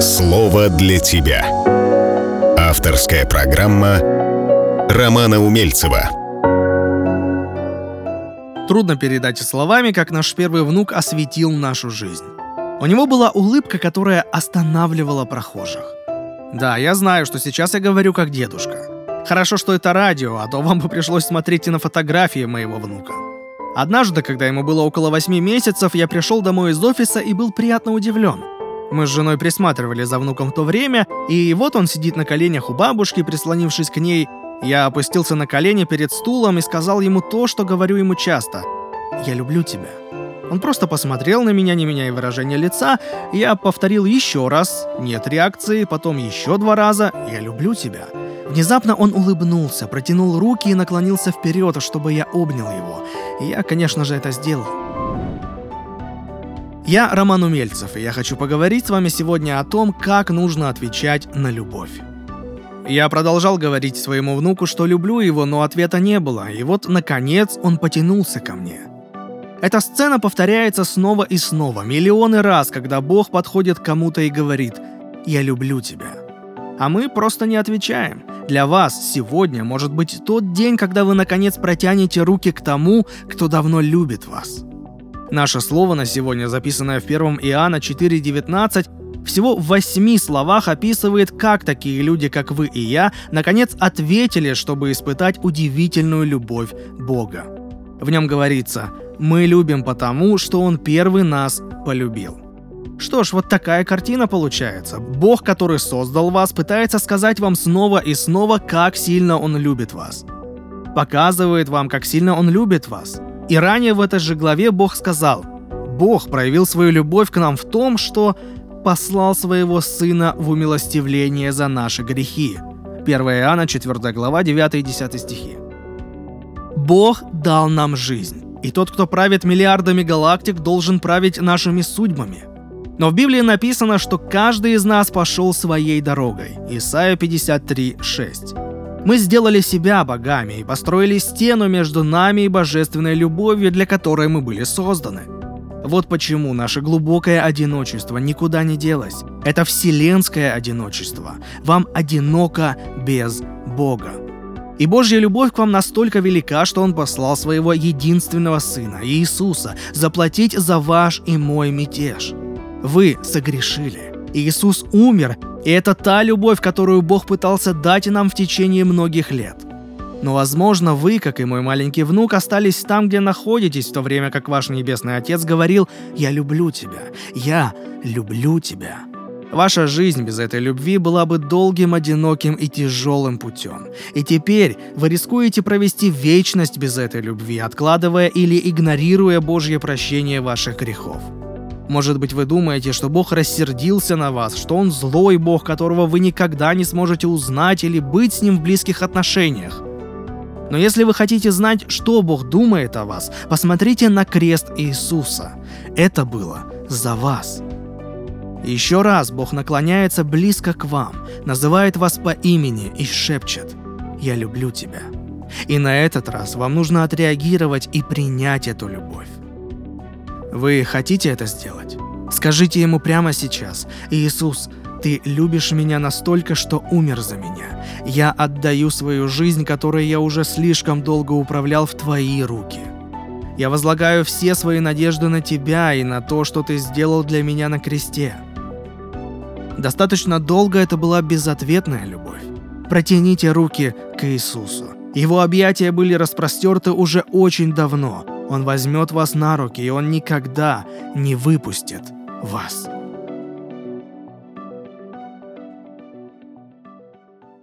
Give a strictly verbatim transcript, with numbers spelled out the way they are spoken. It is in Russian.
Слово для тебя. Авторская программа Романа Умельцева. Трудно передать словами, как наш первый внук осветил нашу жизнь. У него была улыбка, которая останавливала прохожих. Да, я знаю, что сейчас я говорю как дедушка. Хорошо, что это радио, а то вам бы пришлось смотреть и на фотографии моего внука. Однажды, когда ему было около восьми месяцев, я пришел домой из офиса и был приятно удивлен. Мы с женой присматривали за внуком в то время, и вот он сидит на коленях у бабушки, прислонившись к ней. Я опустился на колени перед стулом и сказал ему то, что говорю ему часто. «Я люблю тебя». Он просто посмотрел на меня, не меняя выражения лица. Я повторил еще раз, нет реакции, потом еще два раза «Я люблю тебя». Внезапно он улыбнулся, протянул руки и наклонился вперед, чтобы я обнял его. И я, конечно же, это сделал. Я Роман Умельцев, и я хочу поговорить с вами сегодня о том, как нужно отвечать на любовь. Я продолжал говорить своему внуку, что люблю его, но ответа не было, и вот, наконец, он потянулся ко мне. Эта сцена повторяется снова и снова, миллионы раз, когда Бог подходит к кому-то и говорит «Я люблю тебя». А мы просто не отвечаем. Для вас сегодня может быть тот день, когда вы, наконец, протянете руки к тому, кто давно любит вас. Наше слово на сегодня, записанное в первом Иоанна четыре девятнадцать, всего в восьми словах описывает, как такие люди, как вы и я, наконец ответили, чтобы испытать удивительную любовь Бога. В нем говорится «Мы любим потому, что Он первый нас полюбил». Что ж, вот такая картина получается. Бог, который создал вас, пытается сказать вам снова и снова, как сильно Он любит вас. Показывает вам, как сильно Он любит вас. И ранее в этой же главе Бог сказал: Бог проявил свою любовь к нам в том, что послал своего Сына в умилостивление за наши грехи. первое Иоанна четвёртая глава, девятый и десятый стихи. Бог дал нам жизнь, и тот, кто правит миллиардами галактик, должен править нашими судьбами. Но в Библии написано, что каждый из нас пошел своей дорогой. Исайя пятьдесят три шесть. Мы сделали себя богами и построили стену между нами и божественной любовью, для которой мы были созданы. Вот почему наше глубокое одиночество никуда не делось. Это вселенское одиночество. Вам одиноко без Бога. И Божья любовь к вам настолько велика, что Он послал своего единственного Сына, Иисуса, заплатить за ваш и мой мятеж. Вы согрешили. Иисус умер, и это та любовь, которую Бог пытался дать нам в течение многих лет. Но, возможно, вы, как и мой маленький внук, остались там, где находитесь, в то время как ваш Небесный Отец говорил «Я люблю тебя, я люблю тебя». Ваша жизнь без этой любви была бы долгим, одиноким и тяжелым путем. И теперь вы рискуете провести вечность без этой любви, откладывая или игнорируя Божье прощение ваших грехов. Может быть, вы думаете, что Бог рассердился на вас, что Он злой Бог, которого вы никогда не сможете узнать или быть с Ним в близких отношениях. Но если вы хотите знать, что Бог думает о вас, посмотрите на крест Иисуса. Это было за вас. И еще раз Бог наклоняется близко к вам, называет вас по имени и шепчет «Я люблю тебя». И на этот раз вам нужно отреагировать и принять эту любовь. Вы хотите это сделать? Скажите Ему прямо сейчас: «Иисус, Ты любишь меня настолько, что умер за меня. Я отдаю свою жизнь, которой я уже слишком долго управлял, в Твои руки. Я возлагаю все свои надежды на Тебя и на то, что Ты сделал для меня на кресте». Достаточно долго это была безответная любовь. Протяните руки к Иисусу. Его объятия были распростерты уже очень давно. Он возьмет вас на руки, и Он никогда не выпустит вас.